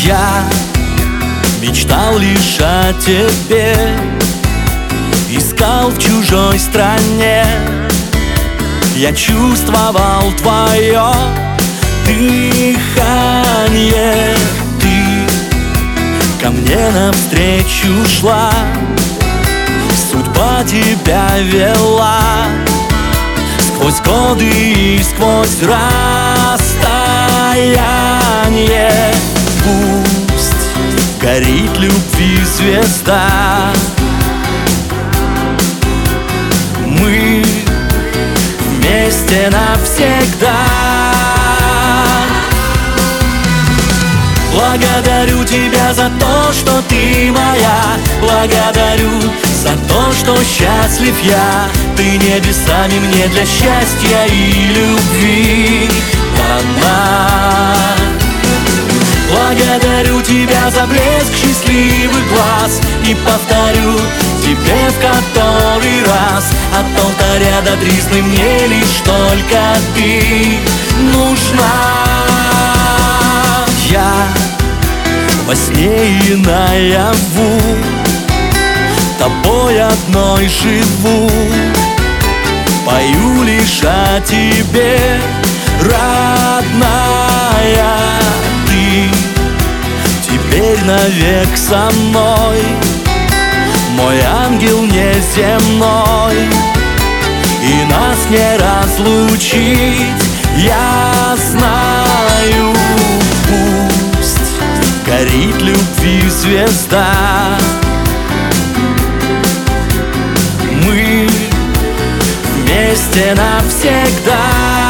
Я мечтал лишь о тебе, искал в чужой стране. Я чувствовал твое дыхание. Ты ко мне навстречу шла, судьба тебя вела сквозь годы и сквозь расстояние. Пусть горит любви звезда, мы вместе навсегда. Благодарю тебя за то, что ты моя. Благодарю за то, что счастлив я. Ты небесами мне для счастья и любви дана. Благодарю тебя за блеск счастливых глаз и повторю тебе в который раз: от алтаря до тризны мне лишь только ты нужна. Я во сне и наяву тобой одной живу, пою лишь о тебе, родная. Ты теперь навек со мной, мой ангел неземной, и нас не разлучить, я знаю. Пусть горит любви звезда, мы вместе навсегда.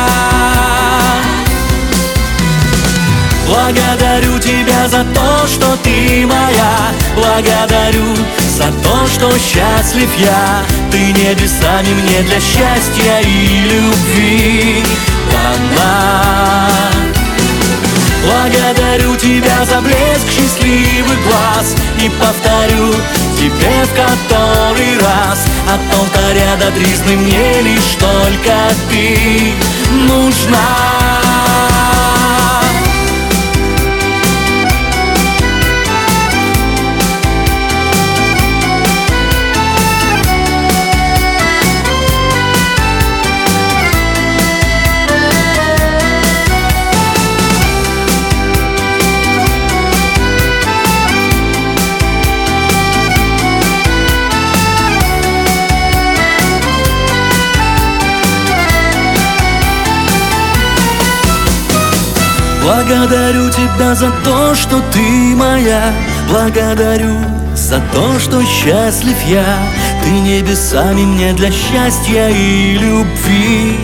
Благодарю тебя за то, что ты моя. Благодарю за то, что счастлив я. Ты небесами мне для счастья и любви дана. Благодарю тебя за блеск счастливых глаз и повторю тебе в который раз: от алтаря до тризны мне лишь только ты нужна. Благодарю тебя за то, что ты моя. Благодарю за то, что счастлив я. Ты небесами мне для счастья и любви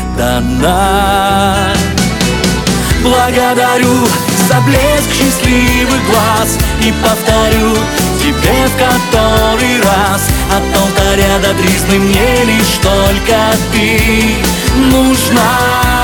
дана. Благодарю за блеск счастливых глаз и повторю тебе в который раз: от алтаря до тризны мне лишь только ты нужна.